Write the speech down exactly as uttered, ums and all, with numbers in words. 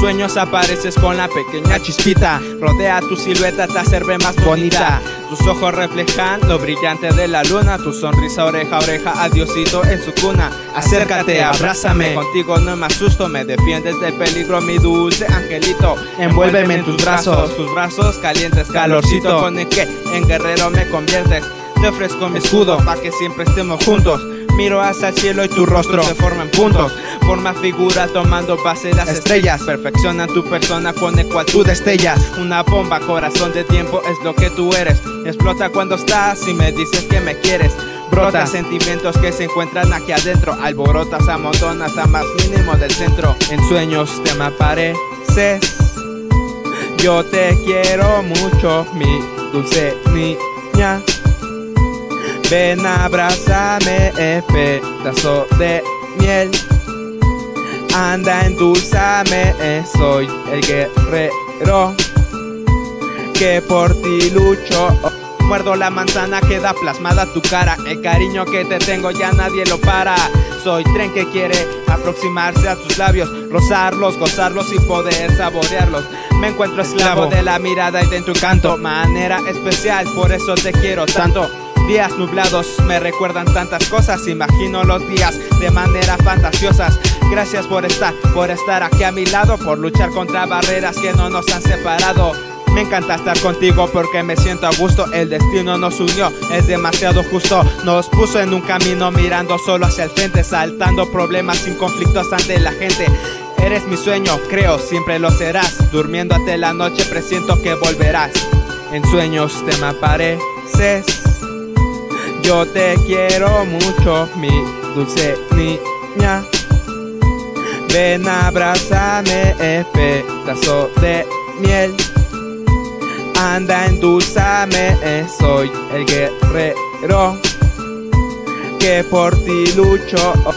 sueños apareces con la pequeña chispita. Rodea tu silueta, te hace ver más bonita. Tus ojos reflejan lo brillante de la luna. Tu sonrisa oreja a oreja, adiosito en su cuna. Acércate, abrázame, contigo no me asusto. Me defiendes del peligro, mi dulce angelito. Envuélveme en tus brazos, tus brazos calientes, calorcito con el que en guerrero me conviertes. Te ofrezco mi escudo pa' que siempre estemos juntos. Miro hacia el cielo y tu rostro se forma en puntos. Forma figura tomando base las estrellas. Perfeccionan tu persona con el cual tú destellas. Una bomba, corazón de tiempo es lo que tú eres. Explota cuando estás y me dices que me quieres. Brota sentimientos que se encuentran aquí adentro. Alborotas, amontonas a más mínimo del centro. En sueños te me apareces. Yo te quiero mucho, mi dulce niña. Ven, abrázame, eh, pedazo de miel. Anda, endulzame, eh, soy el guerrero que por ti lucho. Muerdo la manzana, queda plasmada tu cara. El cariño que te tengo ya nadie lo para. Soy tren que quiere aproximarse a tus labios, rozarlos, gozarlos y poder saborearlos. Me encuentro esclavo de la mirada y de tu canto. Manera especial, por eso te quiero tanto. Días nublados me recuerdan tantas cosas. Imagino los días de manera fantasiosas. Gracias por estar, por estar aquí a mi lado, por luchar contra barreras que no nos han separado. Me encanta estar contigo porque me siento a gusto. El destino nos unió, es demasiado justo. Nos puso en un camino mirando solo hacia el frente, saltando problemas sin conflictos ante la gente. Eres mi sueño, creo, siempre lo serás. Durmiendo ante la noche presiento que volverás. En sueños te me apareces. Yo te quiero mucho, mi dulce niña. Ven, abrázame, eh, pedazo de miel. Anda, endulzame, eh, soy el guerrero que por ti lucho.